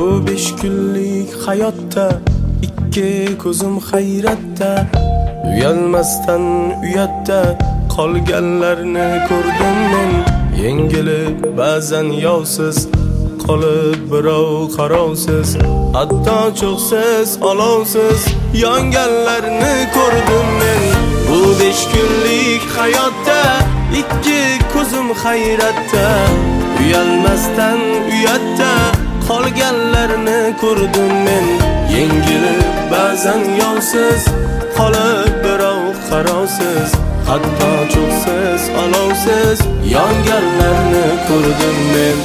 Bu 5 kunlik hayotda ikki ko'zim hayratda, uyalmasdan uyatda qolganlarni ko'rdim men. Yengilib ba'zan yovsiz qolib birov qarovsiz, hatto cho'qsiz olovsiz yonganlarni ko'rdim men. Bu 5 kunlik hayotda ikki ko'zim hayratda, uyalmasdan uyatda qolganlarni ko'rdim men. Yengilib ba'zan yovsiz qolib birov qarovsiz, hatto cho'qsiz olovsiz yonganlarni ko'rdim men.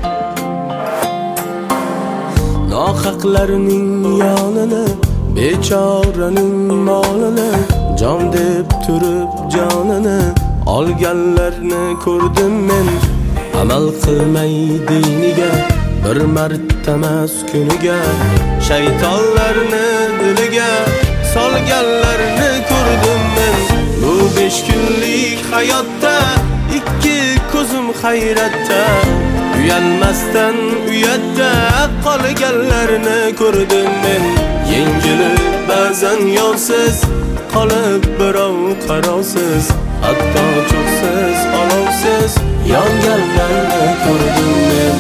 Nohaqlarning yonini, bechoraning molini, jon deb turib jonini olganlarni ko'rdim men. Amal qilmay diniga, bir martamas kuniga, shaytonlarni diliga solganlarni ko'rdim men. Bu 5 kunlik hayotda ikki ko'zim hayratda, uyalmasdan uyatda qolganlarni ko'rdim men. Yengilib ba'zan yovsiz qolib birov qarovsiz, hatto cho'qsiz olovsiz yonganlarni ko'rdim men.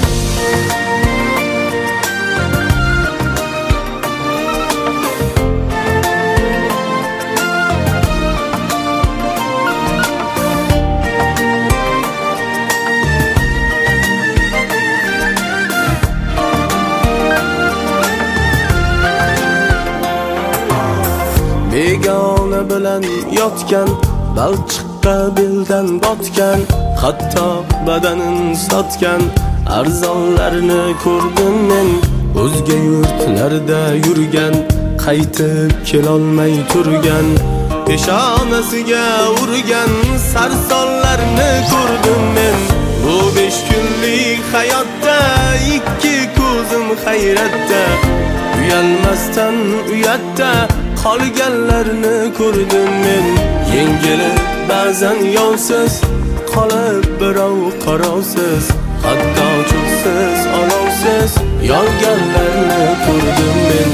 Begona bilan yotgan, balchiqqa beldan botgan, hatto badanin sotgan arzonlarni ko'rdim men. O'zga yurtlarda yurgan, qaytib kelolmay turgan, peshonasiga urgan sarsonlarni ko'rdim men. Bu 5 kunlik hayotda ikki ko'zim hayratda, uyalmasdan uyatda qolganlarni ko'rdim men. Yengilib ba'zan yovsiz qolib birov qarovsiz, hatto cho'qsiz olovsiz yonganlarni ko'rdim men.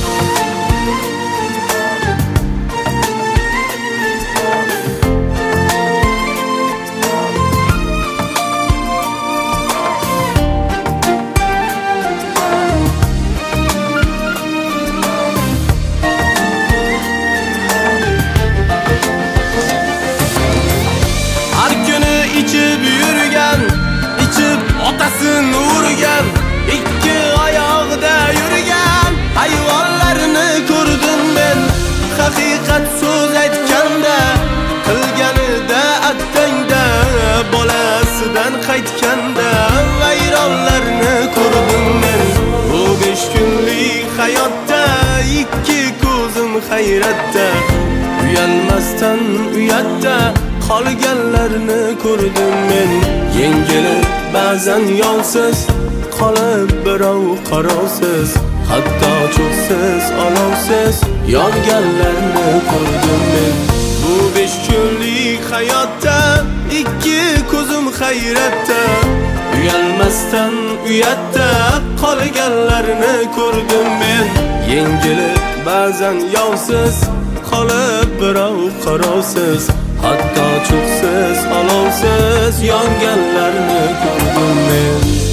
Otasini urgan, ikki oyoqda yurgan hayvonlarni ko'rdim men. Haqiqat so'z aytganda, qilganida attangda, bolasidan qaytganda vayronlarni ko'rdim men. Bu 5 kunlik hayotda ikki ko'zim hayratda, uyalmasdan uyatda qolganlarni ko'rdim men. Yengilib ba'zan yovsiz qolib birov qarovsiz, hatto cho'qsiz olovsiz yonganlarni ko'rdim men. Bu 5 kunlik hayotda ikki ko'zim hayratda, uyalmasdan uyatda qolganlarni ko'rdim men. Yengilib ba'zan yovsiz qolib birov qarovsiz, hatto cho'qsiz olovsiz yonganlarni ko'rdim men.